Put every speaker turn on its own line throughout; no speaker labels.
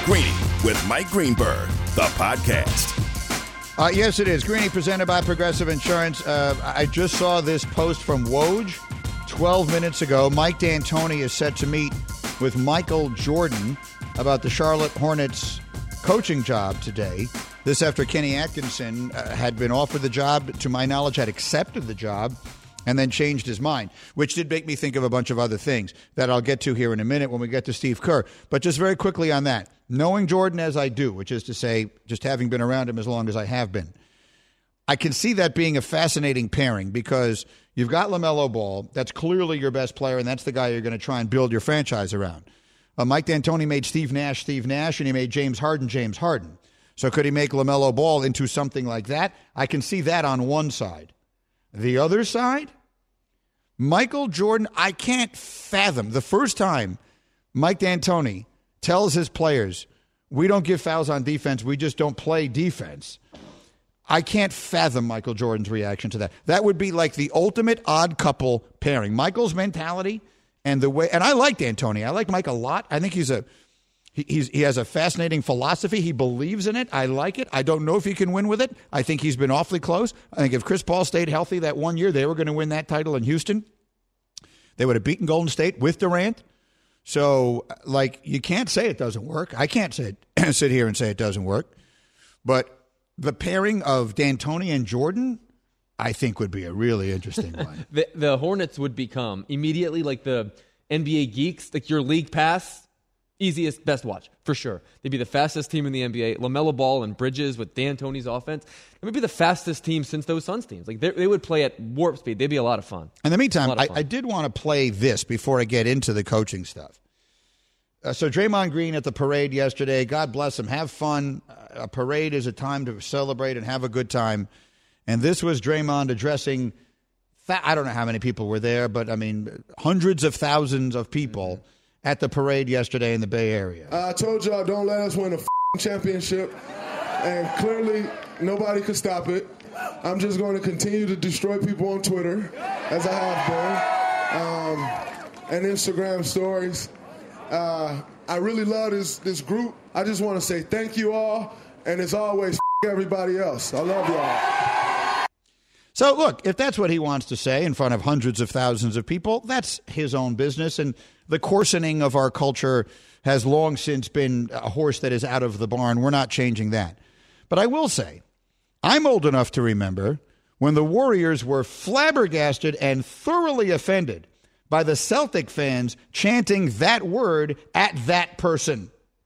Greeny with Mike Greenberg, the podcast.
Yes, it is. Greeny presented by Progressive Insurance. I just saw this post from Woj 12 minutes ago. Mike D'Antoni is set to meet with Michael Jordan about the Charlotte Hornets coaching job today. This after Kenny Atkinson had been offered the job, to my knowledge, had accepted the job, and then changed his mind, which did make me think of a bunch of other things that I'll get to here in a minute when we get to Steve Kerr. But just very quickly on that, knowing Jordan as I do, which is to say just having been around him as long as I have been, I can see that being a fascinating pairing because you've got LaMelo Ball. That's clearly your best player, and that's the guy you're going to try and build your franchise around. Mike D'Antoni made Steve Nash, and he made James Harden. So could he make LaMelo Ball into something like that? I can see that on one side. The other side, Michael Jordan, I can't fathom the first time Mike D'Antoni tells his players, we don't give fouls on defense, we just don't play defense. I can't fathom Michael Jordan's reaction to that. That would be like the ultimate odd couple pairing. Michael's mentality and the way, and I like D'Antoni. I like Mike a lot. I think he has a fascinating philosophy. He believes in it. I like it. I don't know if he can win with it. I think he's been awfully close. I think if Chris Paul stayed healthy that one year, they were going to win that title in Houston. They would have beaten Golden State with Durant. So, you can't say it doesn't work. I can't sit here and say it doesn't work. But the pairing of D'Antoni and Jordan, I think, would be a really interesting one.
The Hornets would become immediately like the NBA geeks, like your league pass. Easiest, best watch, for sure. They'd be the fastest team in the NBA. LaMelo Ball and Bridges with D'Antoni's offense. It would be the fastest team since those Suns teams. Like they would play at warp speed. They'd be a lot of fun.
In the meantime, I did want to play this before I get into the coaching stuff. So Draymond Green at the parade yesterday. God bless him. Have fun. A parade is a time to celebrate and have a good time. And this was Draymond addressing, I don't know how many people were there, but I mean, hundreds of thousands of people at the parade yesterday in the Bay Area.
I told y'all, don't let us win a championship, and clearly nobody could stop it. I'm just going to continue to destroy people on Twitter, as I have been, and Instagram stories. I really love this group. I just want to say thank you all, and as always, everybody else. I love y'all.
So, look, if that's what he wants to say in front of hundreds of thousands of people, that's his own business. And the coarsening of our culture has long since been a horse that is out of the barn. We're not changing that. But I will say, I'm old enough to remember when the Warriors were flabbergasted and thoroughly offended by the Celtic fans chanting that word at that person.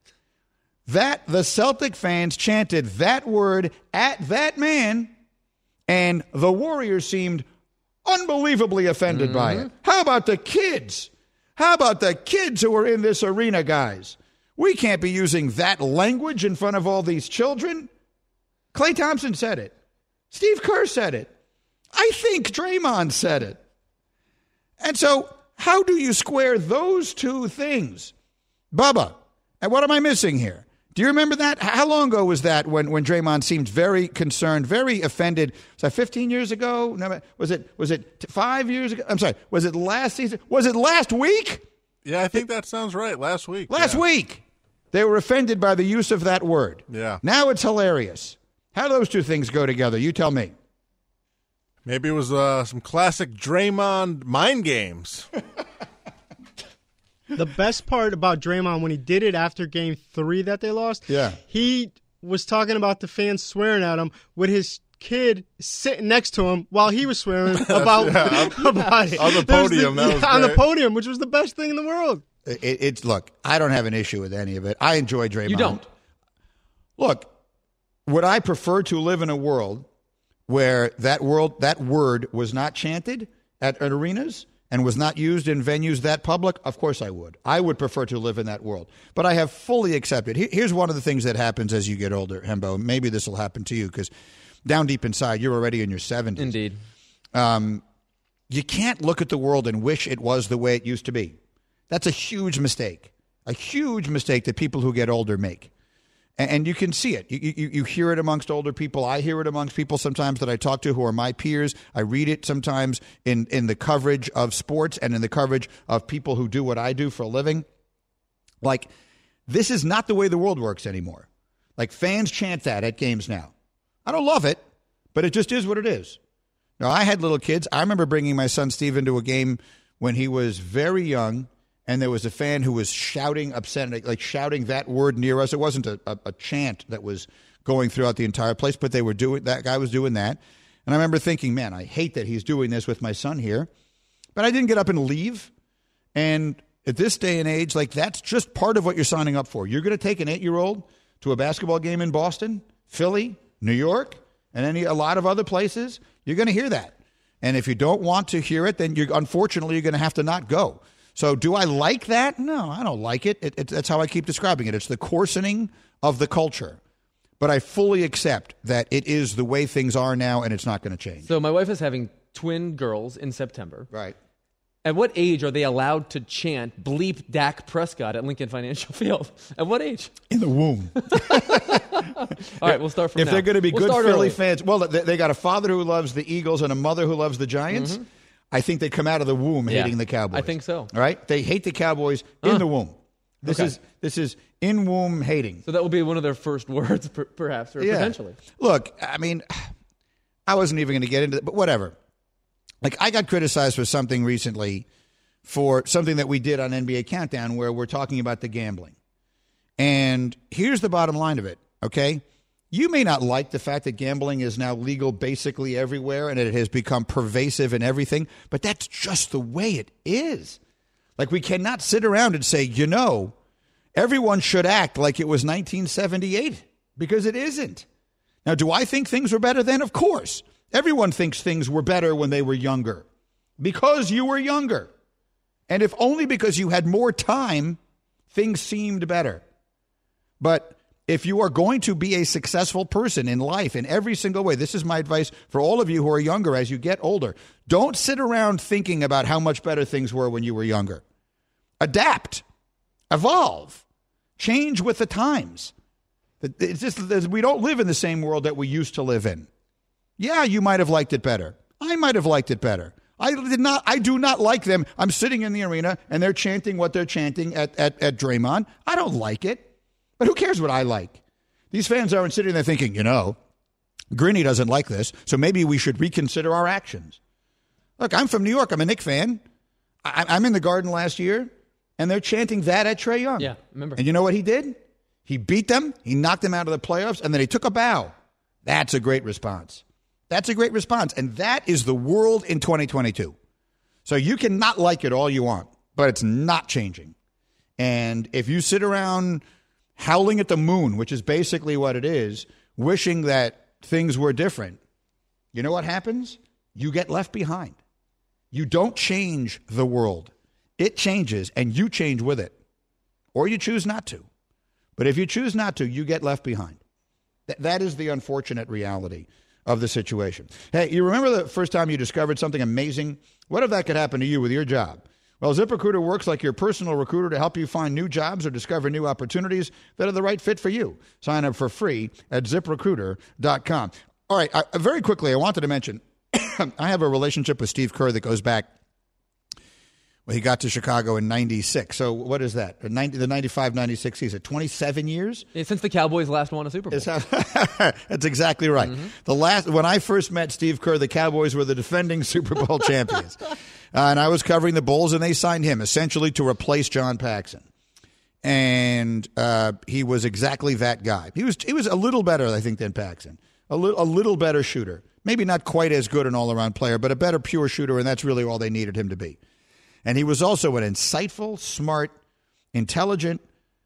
The Celtic fans chanted that word at that man, and the Warriors seemed unbelievably offended by it. How about the kids? How about the kids who are in this arena, guys? We can't be using that language in front of all these children. Klay Thompson said it. Steve Kerr said it. I think Draymond said it. And so how do you square those two things? Bubba, and what am I missing here? Do you remember that? How long ago was that when Draymond seemed very concerned, very offended? Was that 15 years ago? No, was it 5 years ago? I'm sorry. Was it last season? Was it last week?
Yeah, I think that sounds right. Last week.
Last week. They were offended by the use of that word.
Yeah.
Now it's hilarious. How do those two things go together? You tell me.
Maybe it was some classic Draymond mind games.
The best part about Draymond when he did it after Game 3 that they lost, he was talking about the fans swearing at him with his kid sitting next to him while he was swearing about it.
On the podium.
On the podium, which was the best thing in the world.
Look, I don't have an issue with any of it. I enjoy Draymond.
You don't?
Look, would I prefer to live in a world where that word was not chanted at arenas and was not used in venues that public? Of course I would. I would prefer to live in that world. But I have fully accepted. Here's one of the things that happens as you get older, Hembo. Maybe this will happen to you because down deep inside, you're already in your 70s.
Indeed.
You can't look at the world and wish it was the way it used to be. That's a huge mistake that people who get older make. And you can see it. You hear it amongst older people. I hear it amongst people sometimes that I talk to who are my peers. I read it sometimes in the coverage of sports and in the coverage of people who do what I do for a living. Like, This is not the way the world works anymore. Like, fans chant that at games now. I don't love it, but it just is what it is. Now, I had little kids. I remember bringing my son Steven to a game when he was very young, and there was a fan who was shouting like shouting that word near us. It wasn't a chant that was going throughout the entire place, but that guy was doing that. And I remember thinking, man, I hate that he's doing this with my son here. But I didn't get up and leave. And at this day and age, like, that's just part of what you're signing up for. You're going to take an 8-year-old to a basketball game in Boston, Philly, New York, and a lot of other places. You're going to hear that. And if you don't want to hear it, then unfortunately you're going to have to not go. So do I like that? No, I don't like it. That's how I keep describing it. It's the coarsening of the culture. But I fully accept that it is the way things are now, and it's not going to change.
So my wife is having twin girls in September.
Right.
At what age are they allowed to chant "bleep Dak Prescott" at Lincoln Financial Field? At what age?
In the womb.
All right, we'll start from
now. If they're going to be good Philly
early.
fans, well, they got a father who loves the Eagles and a mother who loves the Giants. Mm-hmm. I think they come out of the womb hating the Cowboys.
I think so.
All right? They hate the Cowboys in the womb. This is in-womb hating.
So that will be one of their first words, perhaps, or potentially.
Look, I mean, I wasn't even going to get into it, but whatever. Like, I got criticized for something recently, for something that we did on NBA Countdown where we're talking about the gambling. And here's the bottom line of it, okay? You may not like the fact that gambling is now legal basically everywhere and it has become pervasive in everything, but that's just the way it is. Like, we cannot sit around and say, everyone should act like it was 1978, because it isn't. Now, do I think things were better then? Of course. Everyone thinks things were better when they were younger, because you were younger. And if only because you had more time, things seemed better. But if you are going to be a successful person in life in every single way, this is my advice for all of you who are younger as you get older. Don't sit around thinking about how much better things were when you were younger. Adapt. Evolve. Change with the times. It's just, we don't live in the same world that we used to live in. Yeah, you might have liked it better. I might have liked it better. I do not like them. I'm sitting in the arena and they're chanting what they're chanting at Draymond. I don't like it. But who cares what I like? These fans aren't sitting there thinking, Grinny doesn't like this, so maybe we should reconsider our actions. Look, I'm from New York. I'm a Knicks fan. I'm in the Garden last year, and they're chanting that at Trae Young.
Yeah, remember.
And you know what he did? He beat them, he knocked them out of the playoffs, and then he took a bow. That's a great response. That's a great response, and that is the world in 2022. So you can not like it all you want, but it's not changing. And if you sit around howling at the moon, which is basically what it is, wishing that things were different, you know what happens? You get left behind. You don't change the world. It changes, and you change with it. Or you choose not to. But if you choose not to, you get left behind. That is the unfortunate reality of the situation. Hey, you remember the first time you discovered something amazing? What if that could happen to you with your job? Well, ZipRecruiter works like your personal recruiter to help you find new jobs or discover new opportunities that are the right fit for you. Sign up for free at ZipRecruiter.com. All right, very quickly, I wanted to mention, I have a relationship with Steve Kerr that goes back, well, he got to Chicago in 96. So what is that? The 95-96 season, 27 years?
Yeah, since the Cowboys last won a Super Bowl.
That's exactly right. Mm-hmm. When I first met Steve Kerr, the Cowboys were the defending Super Bowl champions. And I was covering the Bulls, and they signed him essentially to replace John Paxson. And he was exactly that guy. He was a little better, I think, than Paxson. A little better shooter. Maybe not quite as good an all-around player, but a better pure shooter, and that's really all they needed him to be. And he was also an insightful, smart, intelligent,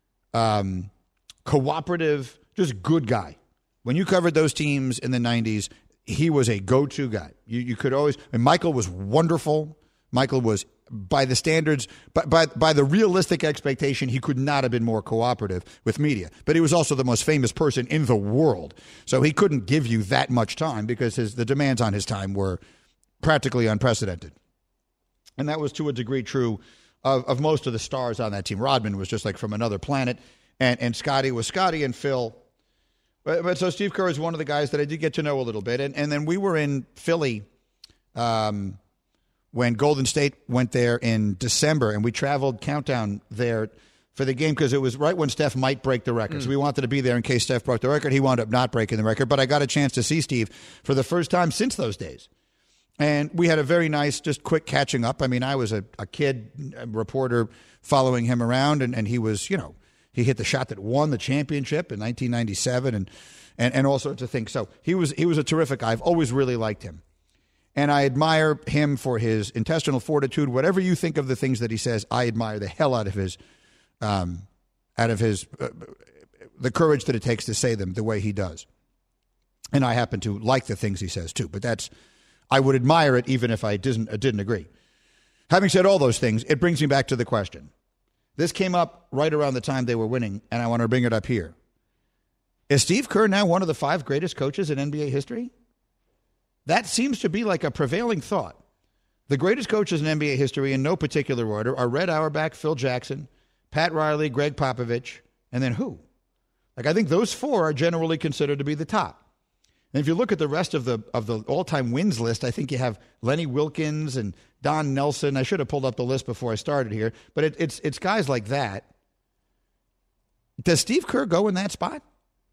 cooperative, just good guy. When you covered those teams in the 90s, he was a go-to guy. You could always – and Michael was wonderful. Michael was, by the standards, by the realistic expectation, he could not have been more cooperative with media. But he was also the most famous person in the world. So he couldn't give you that much time because the demands on his time were practically unprecedented. And that was to a degree true of most of the stars on that team. Rodman was just like from another planet, and Scotty was Scotty, and Phil. But so Steve Kerr is one of the guys that I did get to know a little bit. And then we were in Philly when Golden State went there in December, and we traveled Countdown there for the game because it was right when Steph might break the record. So we wanted to be there in case Steph broke the record. He wound up not breaking the record, but I got a chance to see Steve for the first time since those days. And we had a very nice, just quick catching up. I mean, I was a kid, a reporter following him around, and he was, he hit the shot that won the championship in 1997 and all sorts of things. So he was a terrific guy. I've always really liked him. And I admire him for his intestinal fortitude. Whatever you think of the things that he says, I admire the hell out of his the courage that it takes to say them the way he does. And I happen to like the things he says too, but I would admire it even if I didn't agree. Having said all those things, it brings me back to the question. This came up right around the time they were winning, and I want to bring it up here. Is Steve Kerr now one of the 5 greatest coaches in NBA history? That seems to be like a prevailing thought. The greatest coaches in NBA history in no particular order are Red Auerbach, Phil Jackson, Pat Riley, Greg Popovich, and then who? I think those 4 are generally considered to be the top. And if you look at the rest of the all-time wins list, I think you have Lenny Wilkins and Don Nelson. I should have pulled up the list before I started here, but it's guys like that. Does Steve Kerr go in that spot?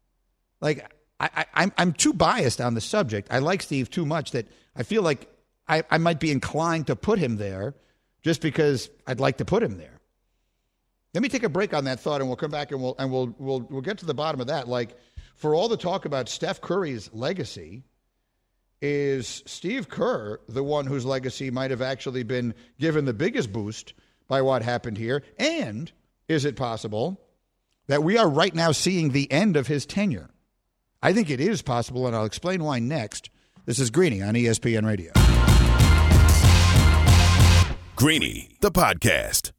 I'm too biased on the subject. I like Steve too much that I feel like I might be inclined to put him there just because I'd like to put him there. Let me take a break on that thought, and we'll come back and we'll get to the bottom of that. For all the talk about Steph Curry's legacy, is Steve Kerr the one whose legacy might have actually been given the biggest boost by what happened here? And is it possible that we are right now seeing the end of his tenure? I think it is possible, and I'll explain why next. This is Greeny on ESPN Radio.
Greeny, the podcast.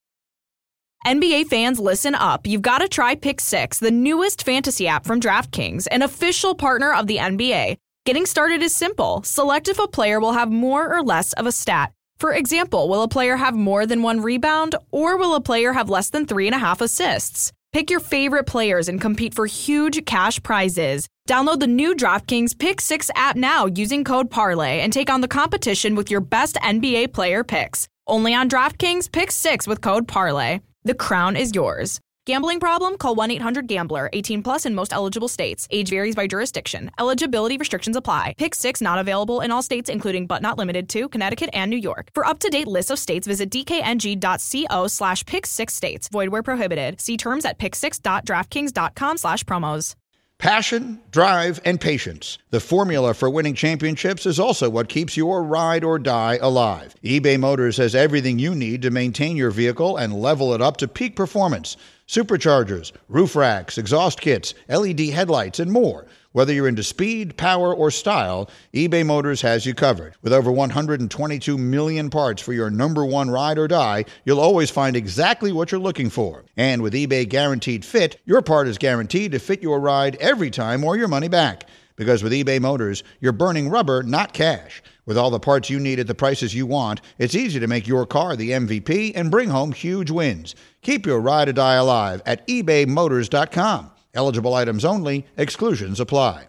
NBA fans, listen up. You've got to try Pick 6, the newest fantasy app from DraftKings, an official partner of the NBA. Getting started is simple. Select if a player will have more or less of a stat. For example, will a player have more than 1 rebound, or will a player have less than 3.5 assists? Pick your favorite players and compete for huge cash prizes. Download the new DraftKings Pick 6 app now using code PARLAY and take on the competition with your best NBA player picks. Only on DraftKings Pick 6 with code PARLAY. The crown is yours. Gambling problem? Call 1-800-GAMBLER. 18 plus in most eligible states. Age varies by jurisdiction. Eligibility restrictions apply. Pick 6 not available in all states, including but not limited to Connecticut and New York. For up-to-date lists of states, visit dkng.co/pick6states. Void where prohibited. See terms at pick6.draftkings.com/promos.
Passion, drive, and patience. The formula for winning championships is also what keeps your ride or die alive. eBay Motors has everything you need to maintain your vehicle and level it up to peak performance. Superchargers, roof racks, exhaust kits, LED headlights, and more. Whether you're into speed, power, or style, eBay Motors has you covered. With over 122 million parts for your number one ride or die, you'll always find exactly what you're looking for. And with eBay Guaranteed Fit, your part is guaranteed to fit your ride every time or your money back. Because with eBay Motors, you're burning rubber, not cash. With all the parts you need at the prices you want, it's easy to make your car the MVP and bring home huge wins. Keep your ride or die alive at ebaymotors.com. Eligible items only. Exclusions apply.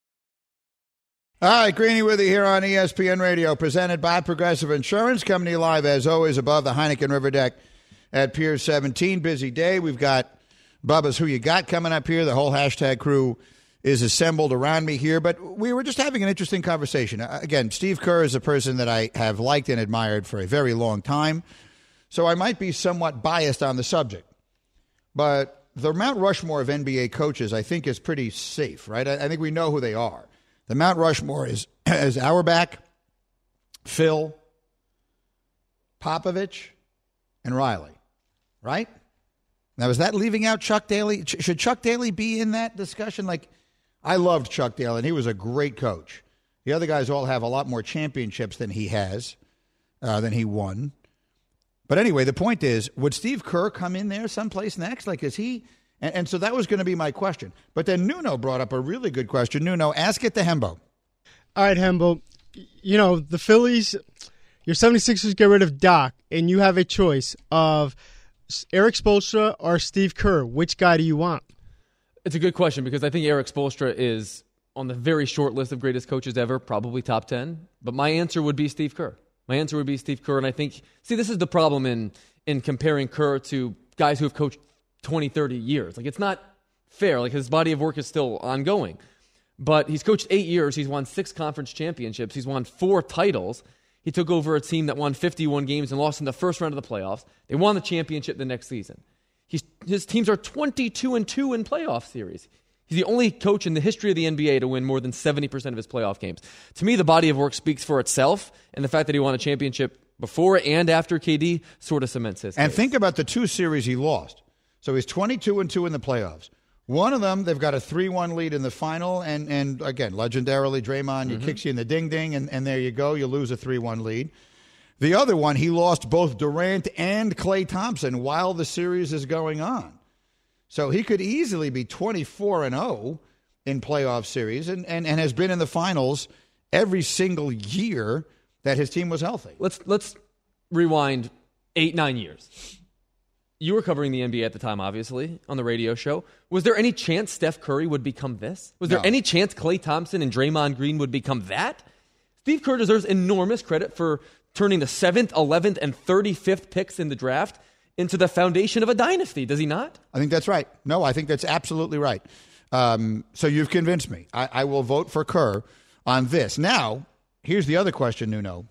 All right, Greeny with you here on ESPN Radio, presented by Progressive Insurance. Coming to you live, as always, above the Heineken River Deck at Pier 17. Busy day. We've got Bubba's Who You Got coming up here. The whole hashtag crew is assembled around me here. But we were just having an interesting conversation. Again, Steve Kerr is a person that I have liked and admired for a very long time. So I might be somewhat biased on the subject. But the Mount Rushmore of NBA coaches, I think, is pretty safe, right? I think we know who they are. The Mount Rushmore is Auerbach, Phil, Popovich, and Riley, right? Now, is that leaving out Chuck Daly? Should Chuck Daly be in that discussion? I loved Chuck Daly, and he was a great coach. The other guys all have a lot more championships than he has, than he won. But anyway, the point is, would Steve Kerr come in there someplace next? Is he? And so that was going to be my question. But then Nuno brought up a really good question. Nuno, ask it to Hembo.
All right, Hembo. You know, the Phillies, your 76ers get rid of Doc, and you have a choice of Erik Spoelstra or Steve Kerr. Which guy do you want?
It's a good question because I think Erik Spoelstra is on the very short list of greatest coaches ever, probably top 10. But my answer would be Steve Kerr. My answer would be Steve Kerr, and I think, this is the problem in comparing Kerr to guys who have coached 20, 30 years. Like, it's not fair. Like, his body of work is still ongoing. But he's coached 8 years. He's won 6 conference championships. He's won 4 titles. He took over a team that won 51 games and lost in the first round of the playoffs. They won the championship the next season. His teams are 22-2 in playoff series. He's the only coach in the history of the NBA to win more than 70% of his playoff games. To me, the body of work speaks for itself, and the fact that he won a championship before and after KD sort of cements his
And
case.
think about the 2 series he lost. So he's 22-2 in the playoffs. One of them, they've got a 3-1 lead in the final, and again, legendarily, Draymond, he kicks you in the ding-ding, and there you go, you lose a 3-1 lead. The other one, he lost both Durant and Klay Thompson while the series is going on. So he could easily be 24-0 in playoff series and has been in the finals every single year that his team was healthy.
Let's rewind 8-9 years. You were covering the NBA at the time, obviously, on the radio show. Was there any chance Steph Curry would become this? Was there any chance Klay Thompson and Draymond Green would become that? Steve Kerr deserves enormous credit for turning the 7th, 11th, and 35th picks in the draft into the foundation of a dynasty, does he not?
I think that's right. No, I think that's absolutely right. So you've convinced me. I will vote for Kerr on this. Now, here's the other question, Nuno.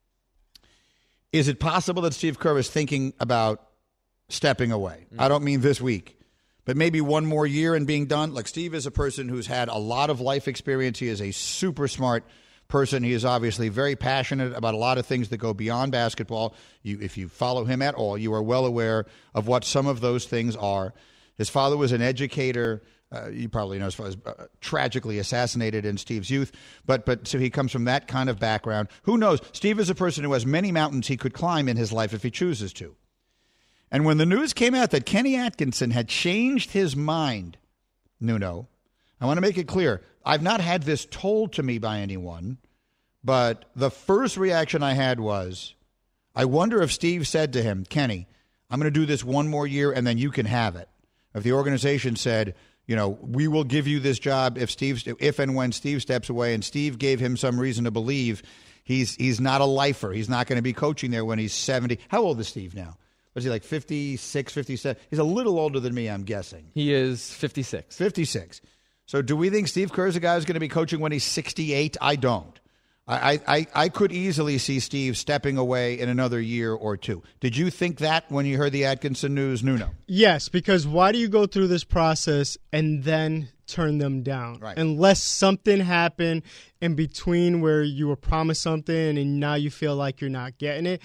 Is it possible that Steve Kerr is thinking about stepping away? I don't mean this week, but maybe one more year and being done. Like, Steve is a person who's had a lot of life experience. He is a super smart person. He is obviously very passionate about a lot of things that go beyond basketball. If you follow him at all, you are well aware of what some of those things are. His father was an educator. You probably know his father was tragically assassinated in Steve's youth. But so he comes from that kind of background. Who knows? Steve is a person who has many mountains he could climb in his life if he chooses to. And when the news came out that Kenny Atkinson had changed his mind, Nuno, I want to make it clear, I've not had this told to me by anyone, but the first reaction I had was, I wonder if Steve said to him, Kenny, I'm going to do this one more year and then you can have it. If the organization said, we will give you this job if and when Steve steps away, and Steve gave him some reason to believe he's not a lifer. He's not going to be coaching there when he's 70. How old is Steve now? Was he like 56, 57? He's a little older than me, I'm guessing.
He is 56.
56. So do we think Steve Kerr is a guy who's going to be coaching when he's 68? I don't. I could easily see Steve stepping away in another year or two. Did you think that when you heard the Atkinson news, Nuno?
Yes, because why do you go through this process and then turn them down?
Right.
Unless something happened in between where you were promised something and now you feel like you're not getting it.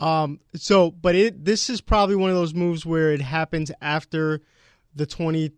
This is probably one of those moves where it happens after the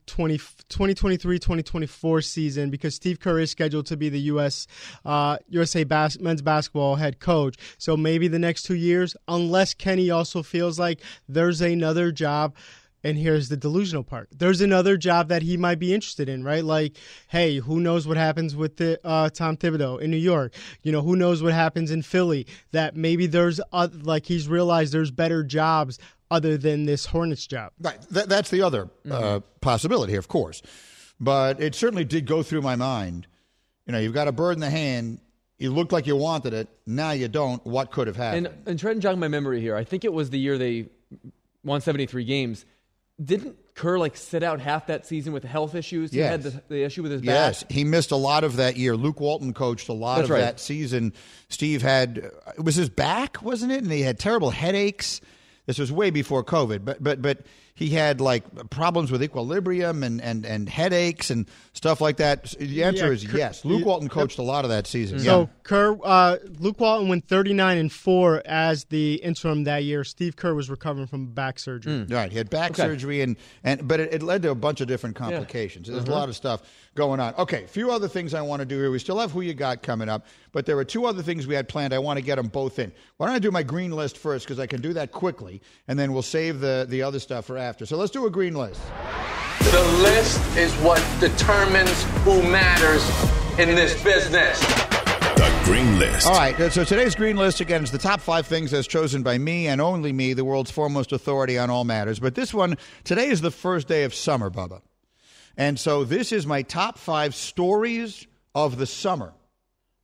2023-2024 season, because Steve Kerr is scheduled to be the USA men's basketball head coach. So maybe the next 2 years, unless Kenny also feels like there's another job. And here's the delusional part. There's another job that he might be interested in, right? Like, hey, who knows what happens with Tom Thibodeau in New York? Who knows what happens in Philly? That maybe there's, he's realized there's better jobs other than this Hornets job.
Right. That's the other possibility, of course. But it certainly did go through my mind. You've got a bird in the hand. You looked like you wanted it. Now you don't. What could have happened?
And try to jog my memory here. I think it was the year they won 73 games. Didn't Kerr sit out half that season with health issues?
Yes.
He had the issue with his back.
Yes, he missed a lot of that year. Luke Walton coached a lot of that season. Steve had, it was his back, wasn't it? And he had terrible headaches. This was way before COVID, but he had problems with equilibrium and headaches and stuff like that. The answer is yes. Luke Walton coached a lot of that season.
So Luke Walton went 39-4 as the interim that year. Steve Kerr was recovering from back surgery.
Right, he had back surgery, but it led to a bunch of different complications. There's a lot of stuff going on. Okay, a few other things I want to do here. We still have Who You Got coming up, but there were 2 other things we had planned. I want to get them both in. Why don't I do my green list first, because I can do that quickly, and then we'll save the other stuff for after. So let's do a green list.
The list is what determines who matters in this business.
The Green List.
All right, so today's Green List, again, is the top 5 things as chosen by me and only me, the world's foremost authority on all matters. But this one, today is the first day of summer, Bubba. And so this is my top 5 stories of the summer.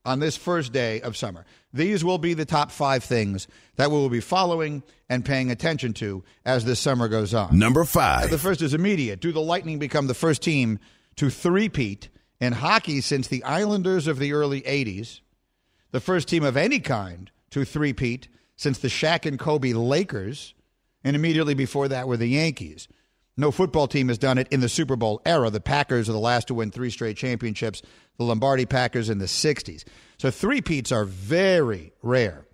on this first day of summer. These will be the top 5 things that we will be following and paying attention to as this summer goes on.
Number 5.
The first is immediate. Do the Lightning become the first team to three-peat in hockey since the Islanders of the early 80s? The first team of any kind to three-peat since the Shaq and Kobe Lakers, and immediately before that were the Yankees. No football team has done it in the Super Bowl era. The Packers are the last to win 3 straight championships, the Lombardi Packers in the 60s. So three-peats are very rare.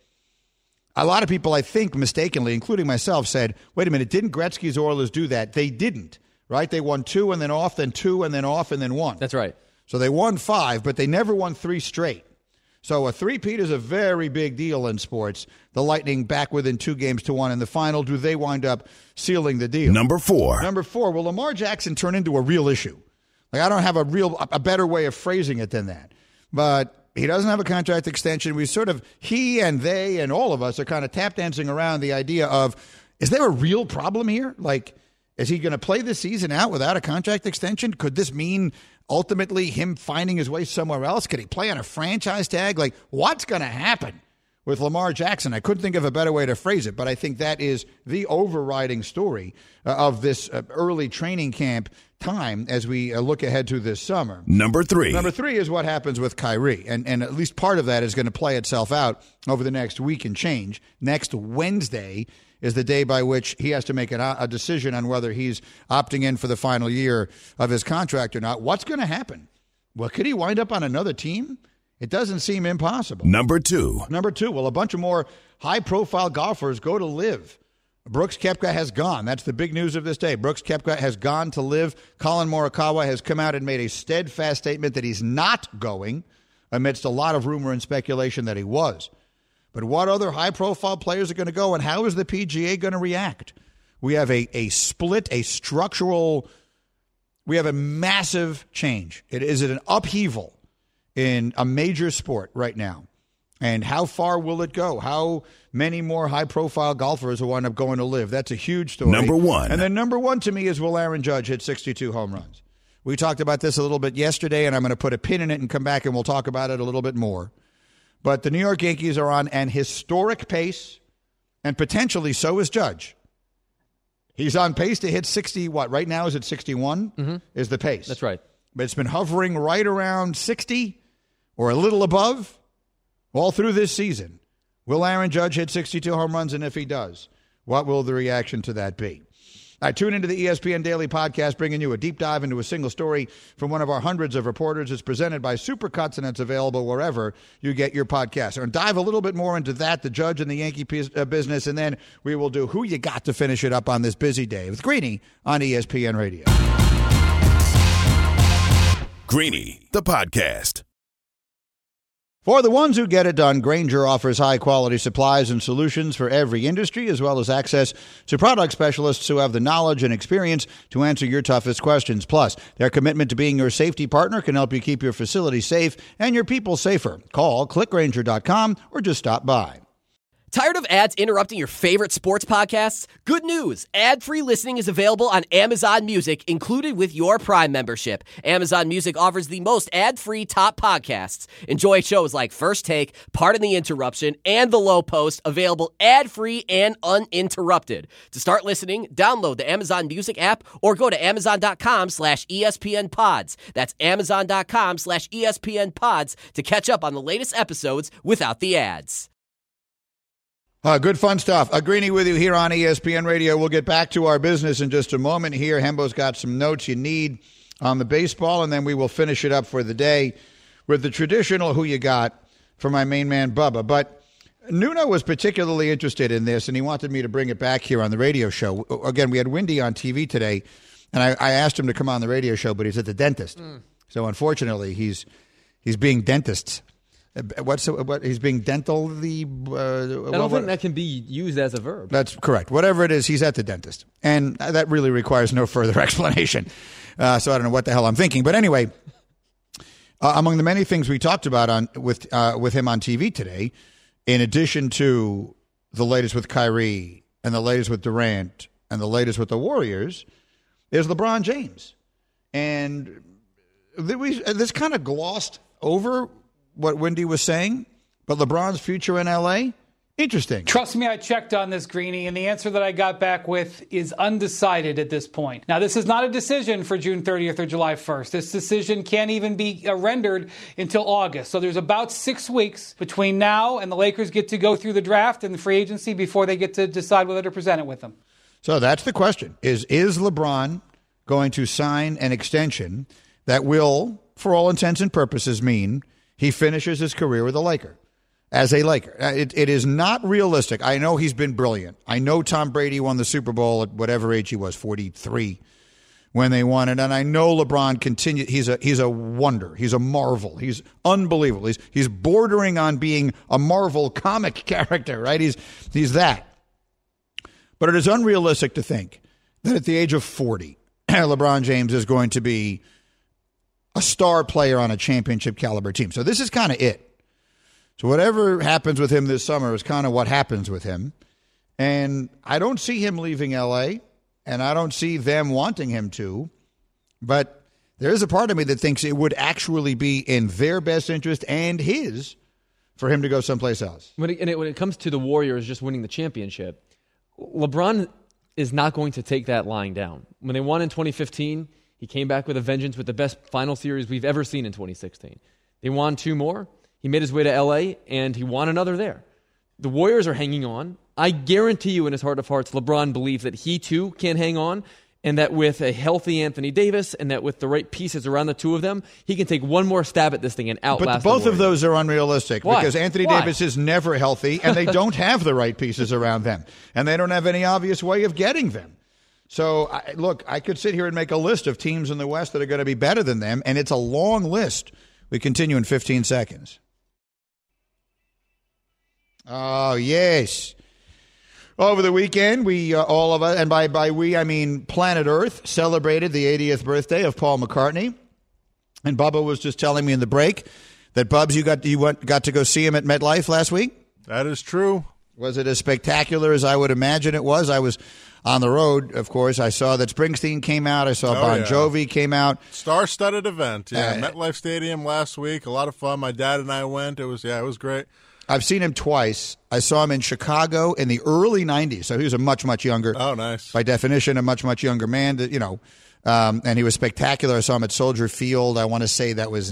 A lot of people, I think, mistakenly, including myself, said, wait a minute, didn't Gretzky's Oilers do that? They didn't, right? They won 2 and then off, then 2 and then off, and then 1.
That's right.
So they won 5, but they never won 3 straight. So a three-peat is a very big deal in sports. The Lightning back within 2 games to 1 in the final. Do they wind up sealing the deal?
Number 4.
Number 4, will Lamar Jackson turn into a real issue? Like, I don't have a better way of phrasing it than that. But he doesn't have a contract extension. He and they and all of us are kind of tap dancing around the idea of, is there a real problem here? Like, is he going to play this season out without a contract extension? Could this mean ultimately him finding his way somewhere else? Could he play on a franchise tag? Like, what's going to happen with Lamar Jackson? I couldn't think of a better way to phrase it, but I think that is the overriding story of this early training camp time as we look ahead to this summer.
Number 3.
Number 3 is what happens with Kyrie, and at least part of that is going to play itself out over the next week and change. Next Wednesday is the day by which he has to make a decision on whether he's opting in for the final year of his contract or not. What's going to happen? Well, could he wind up on another team? It doesn't seem impossible.
Number 2.
Number 2, will a bunch of more high-profile golfers go to LIV? Brooks Koepka has gone. That's the big news of this day. Brooks Koepka has gone to LIV. Colin Morikawa has come out and made a steadfast statement that he's not going, amidst a lot of rumor and speculation that he was. But what other high-profile players are going to go, and how is the PGA going to react? We have a split, we have a massive change. Is it an upheaval in a major sport right now? And how far will it go? How many more high-profile golfers will wind up going to LIV? That's a huge story.
Number 1.
And then number 1 to me is, will Aaron Judge hit 62 home runs? We talked about this a little bit yesterday, and I'm going to put a pin in it and come back and we'll talk about it a little bit more. But the New York Yankees are on an historic pace, and potentially so is Judge. He's on pace to hit 60, right now is it 61 is the pace.
That's right.
But it's been hovering right around 60 or a little above all through this season. Will Aaron Judge hit 62 home runs? And if he does, what will the reaction to that be? Tune into the ESPN Daily Podcast, bringing you a deep dive into a single story from one of our hundreds of reporters. It's presented by Supercuts, and it's available wherever you get your podcasts. And dive a little bit more into that, the Judge and the Yankee business, and then we will do Who You Got to finish it up on this busy day with Greeny on ESPN Radio.
Greeny, the podcast.
For the ones who get it done, Grainger offers high-quality supplies and solutions for every industry, as well as access to product specialists who have the knowledge and experience to answer your toughest questions. Plus, their commitment to being your safety partner can help you keep your facility safe and your people safer. Call clickgrainger.com or just stop by.
Tired of ads interrupting your favorite sports podcasts? Good news! Ad-free listening is available on Amazon Music, included with your Prime membership. Amazon Music offers the most ad-free top podcasts. Enjoy shows like First Take, Pardon the Interruption, and The Low Post, available ad-free and uninterrupted. To start listening, download the Amazon Music app or go to amazon.com/ESPN Pods. That's amazon.com/ESPN Pods to catch up on the latest episodes without the ads.
Good fun stuff. Greeny with you here on ESPN Radio. We'll get back to our business in just a moment here. Hembo's got some notes you need on the baseball, and then we will finish it up for the day with the traditional Who You Got for my main man, Bubba. But Nuno was particularly interested in this, and he wanted me to bring it back here on the radio show. Again, we had Windy on TV today, and I asked him to come on the radio show, but he's at the dentist. So unfortunately, he's being dentist. He's being dental? I
don't think that can be used as a verb.
That's correct. Whatever it is, he's at the dentist. And that really requires no further explanation. So I don't know what the hell I'm thinking. But anyway, among the many things we talked about with him on TV today, in addition to the latest with Kyrie and the latest with Durant and the latest with the Warriors, is LeBron James. And this kind of glossed over what Wendy was saying, but LeBron's future in L.A., interesting.
Trust me, I checked on this, Greeny, and the answer that I got back with is undecided at this point. Now, this is not a decision for June 30th or July 1st. This decision can't even be rendered until August. So there's about 6 weeks between now and the Lakers get to go through the draft and the free agency before they get to decide whether to present it with them.
So that's the question. Is LeBron going to sign an extension that will, for all intents and purposes, mean he finishes his career with a Laker? As a Laker. It is not realistic. I know he's been brilliant. I know Tom Brady won the Super Bowl at whatever age he was, 43, when they won it. And I know LeBron continued. He's a wonder. He's a marvel. He's unbelievable. He's bordering on being a Marvel comic character, right? He's that. But it is unrealistic to think that at the age of 40, LeBron James is going to be a star player on a championship caliber team. So this is kind of it. So whatever happens with him this summer is kind of what happens with him. And I don't see him leaving L.A., and I don't see them wanting him to. But there is a part of me that thinks it would actually be in their best interest and his for him to go someplace else.
When it comes to the Warriors just winning the championship, LeBron is not going to take that lying down. When they won in 2015, he came back with a vengeance with the best final series we've ever seen in 2016. They won 2 more. He made his way to L.A., and he won another there. The Warriors are hanging on. I guarantee you in his heart of hearts, LeBron believes that he, too, can hang on, and that with a healthy Anthony Davis and that with the right pieces around the two of them, he can take one more stab at this thing and outlast
But both of those are unrealistic.
Why?
Because Anthony Davis is never healthy, and they don't have the right pieces around them, and they don't have any obvious way of getting them. So, look, I could sit here and make a list of teams in the West that are going to be better than them, and it's a long list. We continue in 15 seconds. Oh, yes. Over the weekend, we all of us, and by we, I mean planet Earth, celebrated the 80th birthday of Paul McCartney. And Bubba was just telling me in the break that, Bubs, you got to go see him at MetLife last week?
That is true.
Was it as spectacular as I would imagine it was? I was on the road, of course. I saw that Springsteen came out. I saw Bon Jovi came out.
Star-studded event. MetLife Stadium last week. A lot of fun. My dad and I went. It was great.
I've seen him twice. I saw him in Chicago in the early 90s. So he was a much, much younger.
Oh, nice.
By definition, a much, much younger man, and he was spectacular. I saw him at Soldier Field. I want to say that was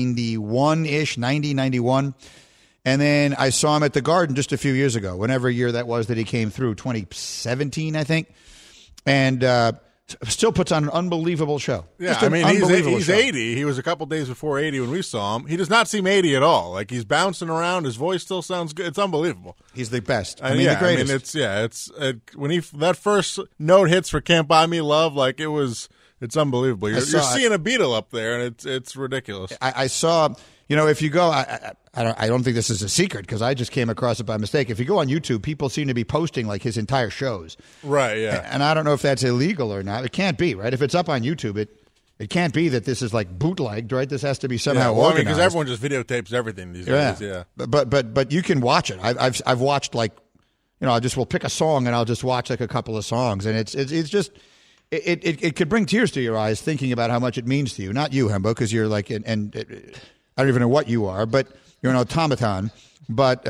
91-ish, 90, 91. And then I saw him at the Garden just a few years ago, whenever year that was that he came through, 2017, I think. And still puts on an unbelievable show.
Yeah, I mean, he's 80. He was a couple days before 80 when we saw him. He does not seem 80 at all. Like, he's bouncing around. His voice still sounds good. It's unbelievable.
He's the best. The greatest.
When that first note hits for Can't Buy Me Love, like, it's unbelievable. You're seeing a Beatle up there, and it's ridiculous.
I saw, if you go, I don't think this is a secret because I just came across it by mistake. If you go on YouTube, people seem to be posting like his entire shows.
Right, yeah.
And I don't know if that's illegal or not. It can't be, right? If it's up on YouTube, it can't be that this is like bootlegged, right? This has to be somehow organized.
Because everyone just videotapes everything these days. Yeah.
But you can watch it. I've watched we'll pick a song and I'll just watch like a couple of songs, and it's just it could bring tears to your eyes thinking about how much it means to you. Not you, Hembo, because you're like I don't even know what you are, but you're an automaton. But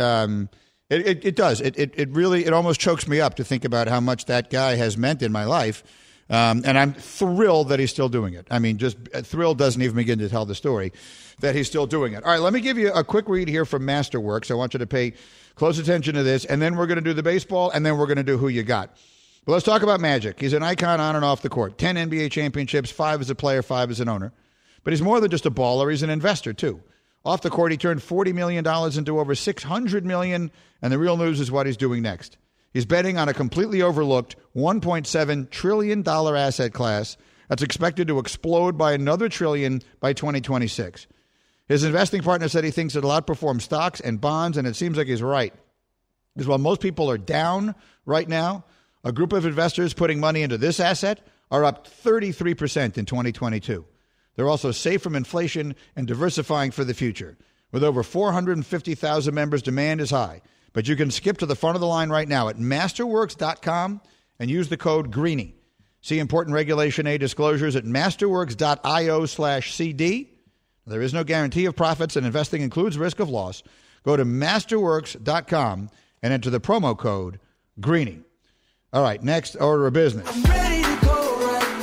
it does. It really almost chokes me up to think about how much that guy has meant in my life. And I'm thrilled that he's still doing it. I mean, just thrilled doesn't even begin to tell the story that he's still doing it. All right, let me give you a quick read here from Masterworks. I want you to pay close attention to this, and then we're going to do the baseball, and then we're going to do Who You Got. But let's talk about Magic. He's an icon on and off the court. 10 NBA championships, 5 as a player, 5 as an owner. But he's more than just a baller. He's an investor, too. Off the court, he turned $40 million into over $600 million, and the real news is what he's doing next. He's betting on a completely overlooked $1.7 trillion asset class that's expected to explode by another trillion by 2026. His investing partner said he thinks it'll outperform stocks and bonds, and it seems like he's right. Because while most people are down right now, a group of investors putting money into this asset are up 33% in 2022. They're also safe from inflation and diversifying for the future. With over 450,000 members, demand is high. But you can skip to the front of the line right now at masterworks.com and use the code Greeny. See important Regulation A disclosures at masterworks.io/CD. There is no guarantee of profits, and investing includes risk of loss. Go to masterworks.com and enter the promo code Greeny. All right, next order of business.
I'm ready to go right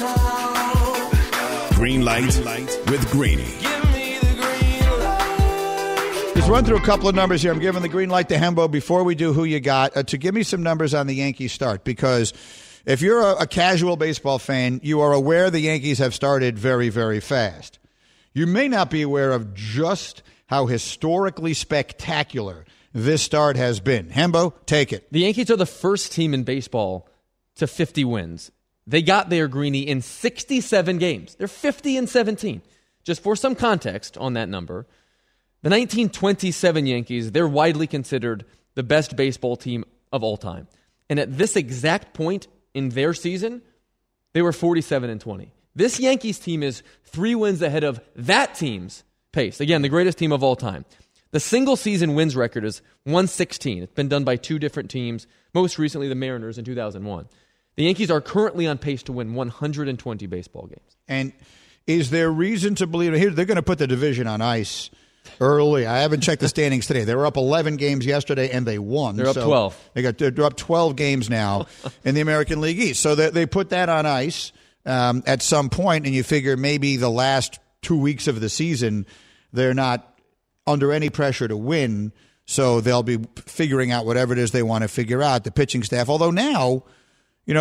now. Green light with Greeny. Give me the green light.
Just run through a couple of numbers here. I'm giving the green light to Hembo before we do Who You Got to give me some numbers on the Yankees start, because if you're a casual baseball fan, you are aware the Yankees have started very, very fast. You may not be aware of just how historically spectacular this start has been. Hembo, take it.
The Yankees are the first team in baseball to 50 wins. They got there, Greeny, in 67 games. They're 50-17. Just for some context on that number, the 1927 Yankees, they're widely considered the best baseball team of all time. And at this exact point in their season, they were 47-20. This Yankees team is 3 wins ahead of that team's pace. Again, the greatest team of all time. The single-season wins record is 116. It's been done by 2 different teams, most recently the Mariners in 2001. The Yankees are currently on pace to win 120 baseball games.
And is there reason to believe here they're going to put the division on ice early? I haven't checked the standings today. They were up 11 games yesterday, and they won.
They're up 12.
They're up 12 games now in the American League East. So they put that on ice at some point, and you figure maybe the last 2 weeks of the season they're not under any pressure to win, so they'll be figuring out whatever it is they want to figure out, the pitching staff. Although now, you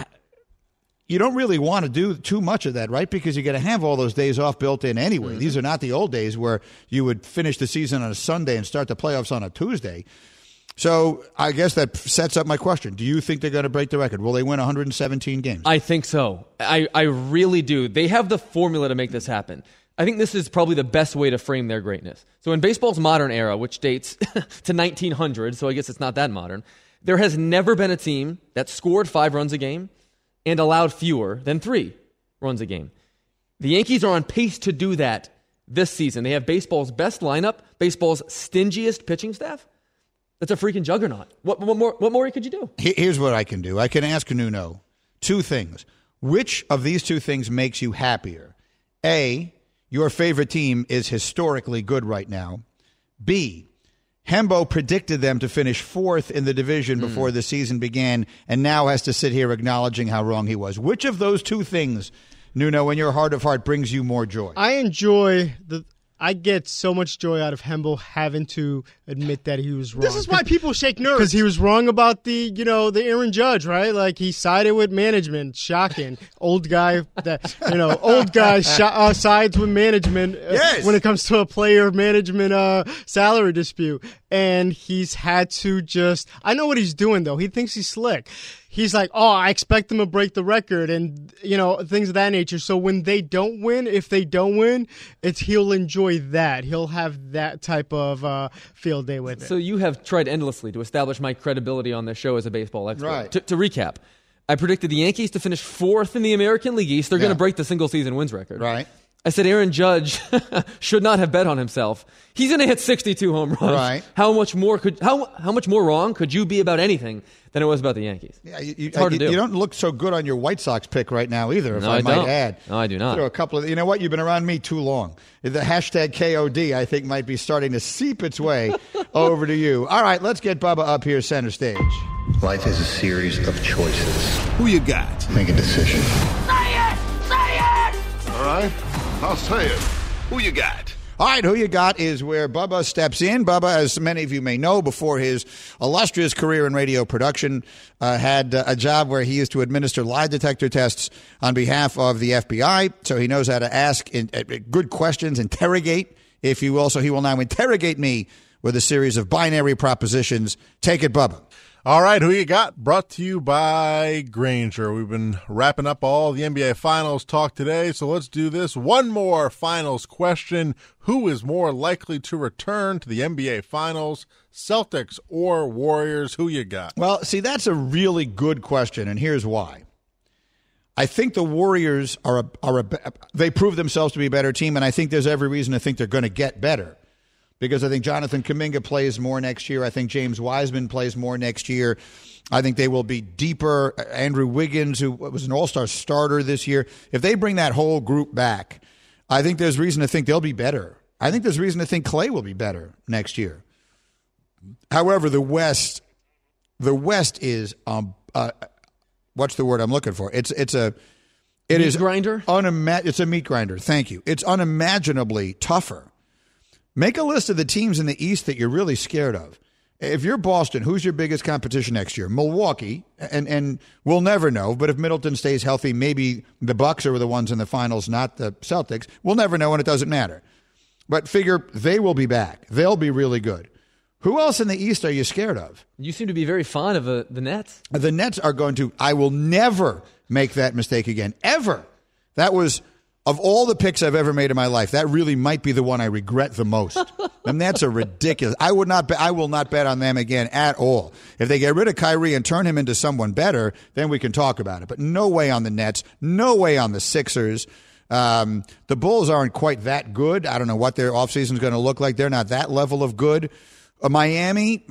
don't really want to do too much of that, right? Because you're going to have all those days off built in anyway. Mm-hmm. These are not the old days where you would finish the season on a Sunday and start the playoffs on a Tuesday. So I guess that sets up my question. Do you think they're going to break the record? Will they win 117 games?
I think so. I really do. They have the formula to make this happen. I think this is probably the best way to frame their greatness. So in baseball's modern era, which dates to 1900, so I guess it's not that modern, there has never been a team that scored 5 runs a game and allowed fewer than 3 runs a game. The Yankees are on pace to do that this season. They have baseball's best lineup, baseball's stingiest pitching staff. That's a freaking juggernaut. What more could you do?
Here's what I can do. I can ask Nuno 2 things. Which of these 2 things makes you happier? A, your favorite team is historically good right now. B, Hembo predicted them to finish 4th in the division before the season began and now has to sit here acknowledging how wrong he was. Which of those 2 things, Nuno, in your heart of heart, brings you more joy?
I get so much joy out of Hembo having to admit that he was wrong.
This is why people shake nerves.
Because he was wrong about the Aaron Judge, right? Like, he sided with management. Shocking. Old guy sides with management when it comes to a player management salary dispute. And he's had to I know what he's doing, though. He thinks he's slick. He's like, I expect them to break the record and, things of that nature. So when they don't win, if they don't win, he'll enjoy that. He'll have that type of field day with it.
So you have tried endlessly to establish my credibility on this show as a baseball expert.
Right.
To recap, I predicted the Yankees to finish 4th in the American League East. They're going to break the single-season wins record.
Right.
I said Aaron Judge should not have bet on himself. He's going to hit 62 home runs.
Right.
How much more wrong could you be about anything than it was about the Yankees?
Yeah,
it's hard to do.
You don't look so good on your White Sox pick right now either, if I might add.
No, I do not.
A couple of, you know what? You've been around me too long. The hashtag KOD, I think, might be starting to seep its way over to you. All right, let's get Bubba up here center stage.
Life is a series of choices.
Who you got?
Make a decision.
Say it! Say it! All right, I'll say it. Who you got?
All right, Who You Got is where Bubba steps in. Bubba, as many of you may know, before his illustrious career in radio production, had a job where he used to administer lie detector tests on behalf of the FBI. So he knows how to ask good questions, interrogate, if you will. So he will now interrogate me with a series of binary propositions. Take it, Bubba.
All right, Who You Got? Brought to you by Grainger. We've been wrapping up all the NBA Finals talk today, so let's do this. One more Finals question. Who is more likely to return to the NBA Finals, Celtics or Warriors? Who you got?
Well, see, that's a really good question, and here's why. I think the Warriors they prove themselves to be a better team, and I think there's every reason to think they're going to get better. Because I think Jonathan Kuminga plays more next year. I think James Wiseman plays more next year. I think they will be deeper. Andrew Wiggins, who was an all-star starter this year, if they bring that whole group back, I think there's reason to think they'll be better. I think there's reason to think Clay will be better next year. However, the West is what's the word I'm looking for? It is
meat grinder.
It's a meat grinder. Thank you. It's unimaginably tougher. Make a list of the teams in the East that you're really scared of. If you're Boston, who's your biggest competition next year? Milwaukee, and we'll never know. But if Middleton stays healthy, maybe the Bucks are the ones in the finals, not the Celtics. We'll never know, and it doesn't matter. But figure they will be back. They'll be really good. Who else in the East are you scared of?
You seem to be very fond of the Nets.
The Nets are going to. I will never make that mistake again, ever. That was. Of all the picks I've ever made in my life, that really might be the one I regret the most. And that's a ridiculous. I will not bet on them again at all. If they get rid of Kyrie and turn him into someone better, then we can talk about it. But no way on the Nets. No way on the Sixers. The Bulls aren't quite that good. I don't know what their offseason is going to look like. They're not that level of good. Miami.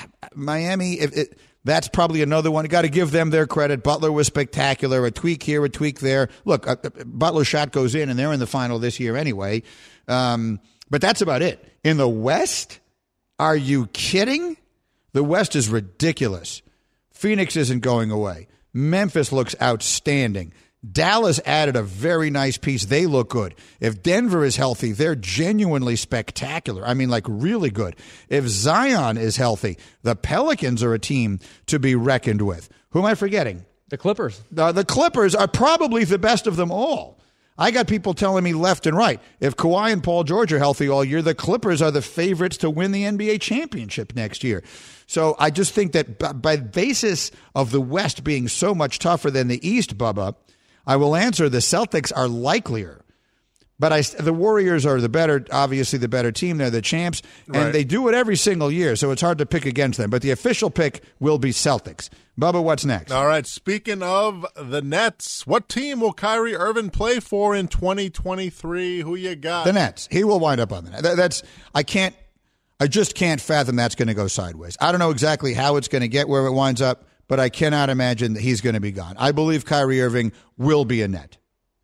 That's probably another one. You got to give them their credit. Butler was spectacular. A tweak here, a tweak there. Look, Butler's shot goes in, and they're in the final this year anyway. But that's about it. In the West, are you kidding? The West is ridiculous. Phoenix isn't going away. Memphis looks outstanding. Dallas added a very nice piece. They look good. If Denver is healthy, they're genuinely spectacular. I mean, like really good. If Zion is healthy, the Pelicans are a team to be reckoned with. Who am I forgetting?
The Clippers.
The Clippers are probably the best of them all. I got people telling me left and right, if Kawhi and Paul George are healthy all year, the Clippers are the favorites to win the NBA championship next year. So I just think that by basis of the West being so much tougher than the East, Bubba, I will answer the Celtics are likelier. But the Warriors are obviously the better team. They're the champs, and they do it every single year, so it's hard to pick against them. But the official pick will be Celtics. Bubba, what's next?
All right, speaking of the Nets, what team will Kyrie Irving play for in 2023? Who you got?
The Nets. He will wind up on the Nets. I just can't fathom that's going to go sideways. I don't know exactly how it's going to get where it winds up, but I cannot imagine that he's going to be gone. I believe Kyrie Irving will be a Net.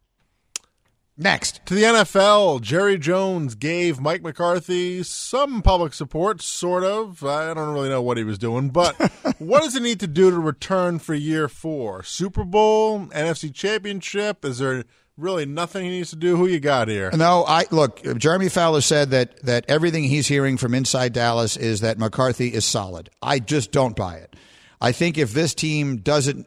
Next.
To the NFL, Jerry Jones gave Mike McCarthy some public support, sort of. I don't really know what he was doing, but what does he need to do to return for year 4? Super Bowl, NFC Championship? Is there really nothing he needs to do? Who you got here?
No, look, Jeremy Fowler said that everything he's hearing from inside Dallas is that McCarthy is solid. I just don't buy it. I think if this team doesn't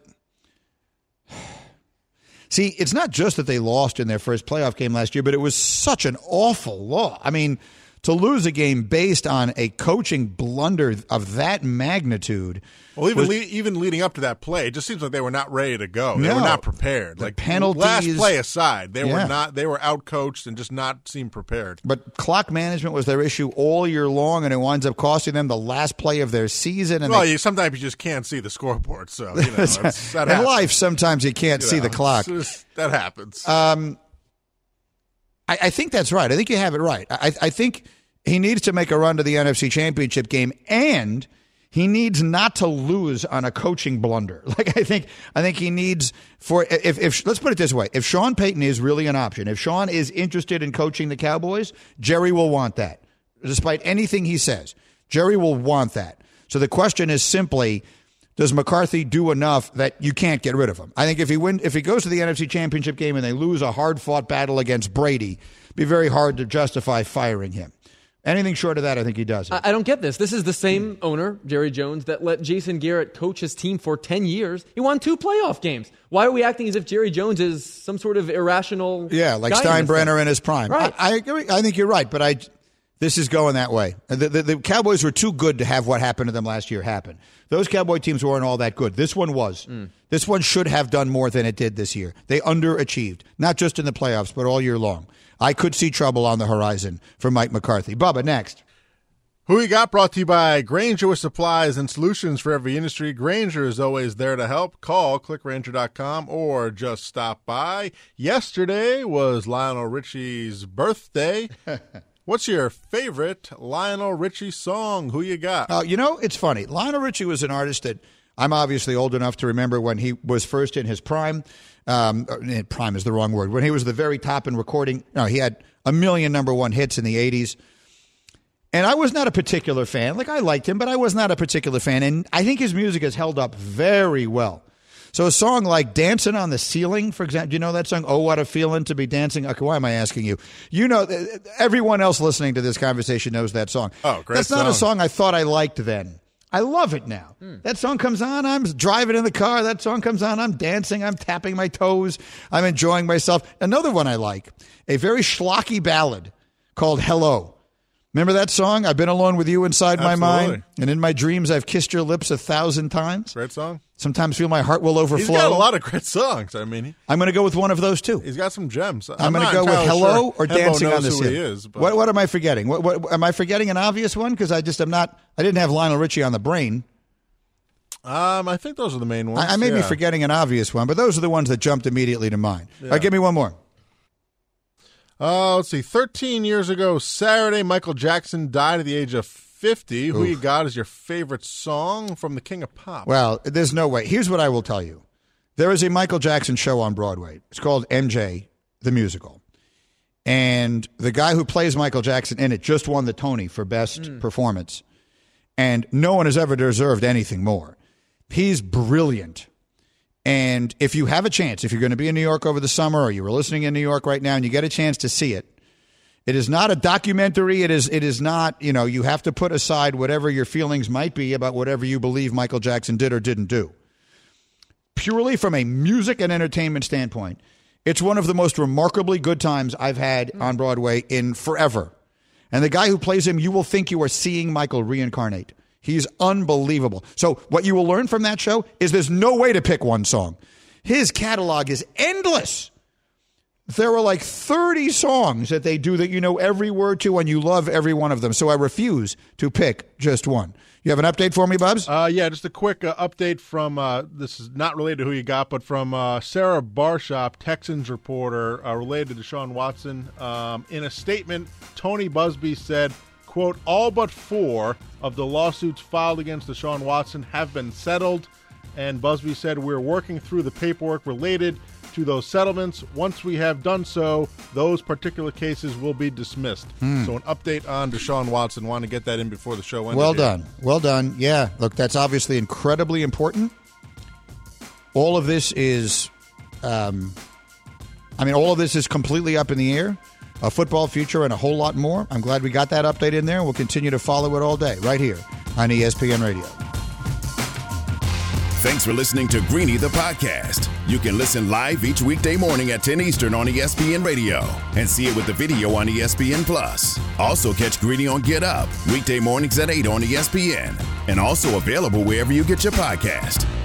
see, it's not just that they lost in their first playoff game last year, but it was such an awful loss. I mean, to lose a game based on a coaching blunder of that magnitude.
Well, even leading up to that play, it just seems like they were not ready to go. They were not prepared.
The penalties,
last play aside, they were not. They were outcoached and just not seem prepared.
But clock management was their issue all year long, and it winds up costing them the last play of their season. And
sometimes you just can't see the scoreboard. So that
in life, sometimes you can't see the clock.
That happens.
I think that's right. I think you have it right. I think he needs to make a run to the NFC Championship game, and he needs not to lose on a coaching blunder. Like I think he needs if let's put it this way: if Sean Payton is really an option, if Sean is interested in coaching the Cowboys, Jerry will want that. Despite anything he says, Jerry will want that. So the question is simply, does McCarthy do enough that you can't get rid of him? I think if he goes to the NFC Championship game and they lose a hard-fought battle against Brady, it'd be very hard to justify firing him. Anything short of that, I think he does.
I don't get this. This is the same owner, Jerry Jones, that let Jason Garrett coach his team for 10 years. He won 2 playoff games. Why are we acting as if Jerry Jones is some sort of irrational
like Steinbrenner in his prime.
Right.
I agree. I think you're right, but this is going that way. The Cowboys were too good to have what happened to them last year happen. Those Cowboy teams weren't all that good. This one was. This one should have done more than it did this year. They underachieved, not just in the playoffs, but all year long. I could see trouble on the horizon for Mike McCarthy. Bubba, next.
Who you got? Brought to you by Grainger, with supplies and solutions for every industry. Grainger is always there to help. Call clickgrainger.com or just stop by. Yesterday was Lionel Richie's birthday. What's your favorite Lionel Richie song? Who you got?
It's funny. Lionel Richie was an artist that I'm obviously old enough to remember when he was first in his prime. Prime is the wrong word. When he was the very top in recording. No, he had a million number one hits in the 80s. And I was not a particular fan. Like, I liked him, but I was not a particular fan. And I think his music has held up very well. So a song like Dancing on the Ceiling, for example, do you know that song? Oh, what a feeling to be dancing. Okay, why am I asking you? You know, everyone else listening to this conversation knows that song.
Oh, great
That's
song.
not a song I thought I liked then. I love it now. That song comes on, I'm driving in the car. That song comes on, I'm dancing, I'm tapping my toes, I'm enjoying myself. Another one I like, a very schlocky ballad called Hello. Remember that song? I've been alone with you inside my mind, and in my dreams I've kissed your lips 1,000 times.
Great song.
Sometimes feel my heart will overflow.
He's got a lot of great songs. I mean,
I'm going to go with one of those too.
He's got some gems.
I'm going to go with Hello or Dancing on the Ceiling.
He is, but...
What am I forgetting? What am I forgetting? An obvious one? Because I didn't have Lionel Richie on the brain.
I think those are the main ones.
I may be forgetting an obvious one, but those are the ones that jumped immediately to mind.
Yeah.
All right, give me one more.
Let's see. 13 years ago Saturday, Michael Jackson died at the age of 50. Who you got as your favorite song from the King of Pop?
Well, there's no way. Here's what I will tell you. There is a Michael Jackson show on Broadway. It's called MJ, the Musical. And the guy who plays Michael Jackson in it just won the Tony for Best Performance. And no one has ever deserved anything more. He's brilliant. And if you have a chance, if you're going to be in New York over the summer or you were listening in New York right now and you get a chance to see it, it is not a documentary. It is not, you have to put aside whatever your feelings might be about whatever you believe Michael Jackson did or didn't do. Purely from a music and entertainment standpoint, it's one of the most remarkably good times I've had on Broadway in forever. And the guy who plays him, you will think you are seeing Michael reincarnate. He's unbelievable. So what you will learn from that show is there's no way to pick one song. His catalog is endless. There are like 30 songs that they do that you know every word to and you love every one of them. So I refuse to pick just one. You have an update for me, Bubs?
Yeah, just a quick update from, this is not related to who you got, but from Sarah Barshop, Texans reporter, related to Deshaun Watson. In a statement, Tony Busby said, quote, all but 4 of the lawsuits filed against Deshaun Watson have been settled. And Busby said, we're working through the paperwork related to those settlements. Once we have done so, those particular cases will be dismissed. So an update on Deshaun Watson. Want to get that in before the show ended.
Well done. Well done. Yeah, look, that's obviously incredibly important. All of this is, all of this is completely up in the air. A football future and a whole lot more. I'm glad we got that update in there. We'll continue to follow it all day right here on ESPN Radio.
Thanks for listening to Greeny the Podcast. You can listen live each weekday morning at 10 Eastern on ESPN Radio and see it with the video on ESPN+. Also catch Greeny on Get Up, weekday mornings at 8 on ESPN, and also available wherever you get your podcast.